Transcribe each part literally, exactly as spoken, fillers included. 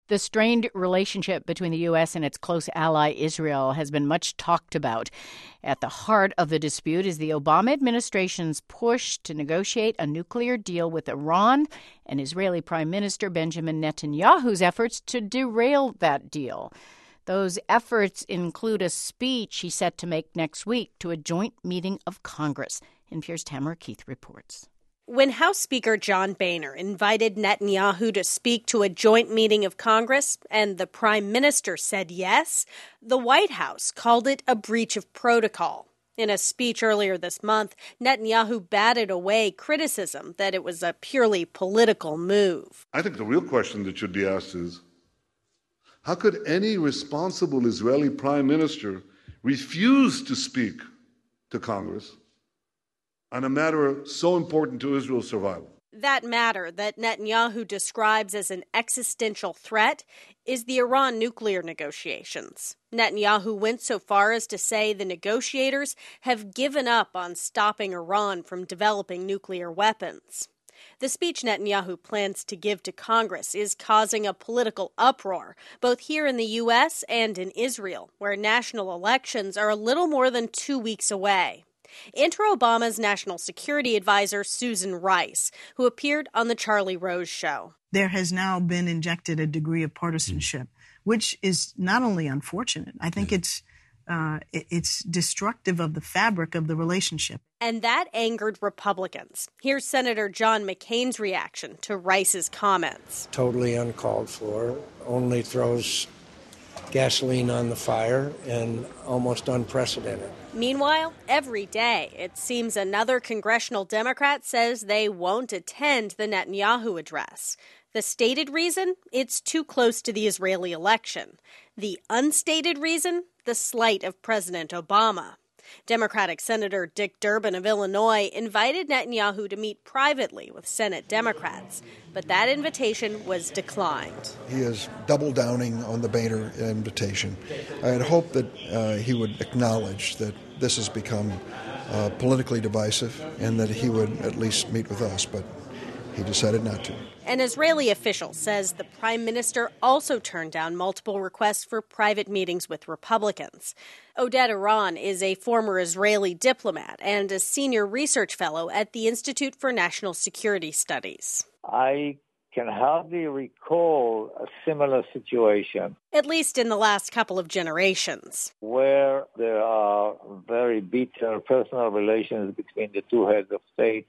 The strained relationship between the U S and its close ally Israel has been much talked about. At the heart of the dispute is the Obama administration's push to negotiate a nuclear deal with Iran and Israeli Prime Minister Benjamin Netanyahu's efforts to derail that deal. Those efforts include a speech he's set to make next week to a joint meeting of Congress. N P R's Tamara Keith reports. When House Speaker John Boehner invited Netanyahu to speak to a joint meeting of Congress and the Prime Minister said yes, the White House called it a breach of protocol. In a speech earlier this month, Netanyahu batted away criticism that it was a purely political move. I think the real question that should be asked is, how could any responsible Israeli Prime Minister refuse to speak to Congress on a matter so important to Israel's survival? That matter that Netanyahu describes as an existential threat is the Iran nuclear negotiations. Netanyahu went so far as to say the negotiators have given up on stopping Iran from developing nuclear weapons. The speech Netanyahu plans to give to Congress is causing a political uproar, both here in the U S and in Israel, where national elections are a little more than two weeks away. Enter Obama's national security advisor, Susan Rice, who appeared on The Charlie Rose Show. There has now been injected a degree of partisanship, which is not only unfortunate, I think it's uh, it's destructive of the fabric of the relationship. And that angered Republicans. Here's Senator John McCain's reaction to Rice's comments. Totally uncalled for, only throws gasoline on the fire, and almost unprecedented. Meanwhile, every day, it seems another congressional Democrat says they won't attend the Netanyahu address. The stated reason? It's too close to the Israeli election. The unstated reason? The slight of President Obama. Democratic Senator Dick Durbin of Illinois invited Netanyahu to meet privately with Senate Democrats, but that invitation was declined. He is double downing on the Boehner invitation. I had hoped that uh, he would acknowledge that this has become uh, politically divisive and that he would at least meet with us, but he decided not to. An Israeli official says the prime minister also turned down multiple requests for private meetings with Republicans. Oded Aron is a former Israeli diplomat and a senior research fellow at the Institute for National Security Studies. I can hardly recall a similar situation. At least in the last couple of generations. Where there are very bitter personal relations between the two heads of state.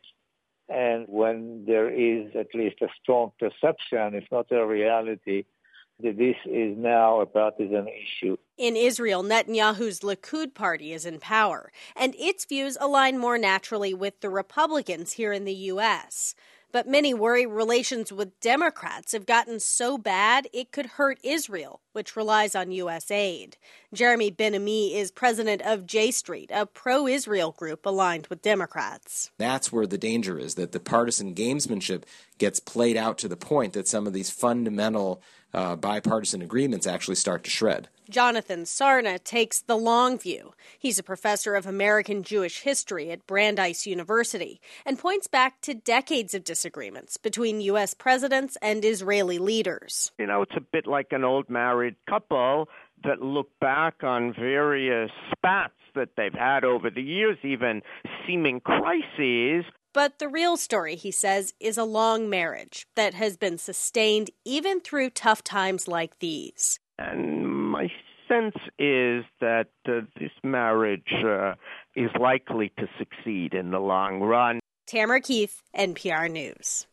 And when there is at least a strong perception, if not a reality, that this is now a partisan issue. In Israel, Netanyahu's Likud party is in power, and its views align more naturally with the Republicans here in the U S. But many worry relations with Democrats have gotten so bad it could hurt Israel, which relies on U S aid. Jeremy Ben-Ami is president of J Street, a pro-Israel group aligned with Democrats. That's where the danger is, that the partisan gamesmanship gets played out to the point that some of these fundamental uh, bipartisan agreements actually start to shred. Jonathan Sarna takes the long view. He's a professor of American Jewish history at Brandeis University and points back to decades of disagreements between U S presidents and Israeli leaders. You know, it's a bit like an old married couple that look back on various spats that they've had over the years, even seeming crises. But the real story, he says, is a long marriage that has been sustained even through tough times like these. And my sense is that uh, this marriage uh, is likely to succeed in the long run. Tamara Keith, N P R News.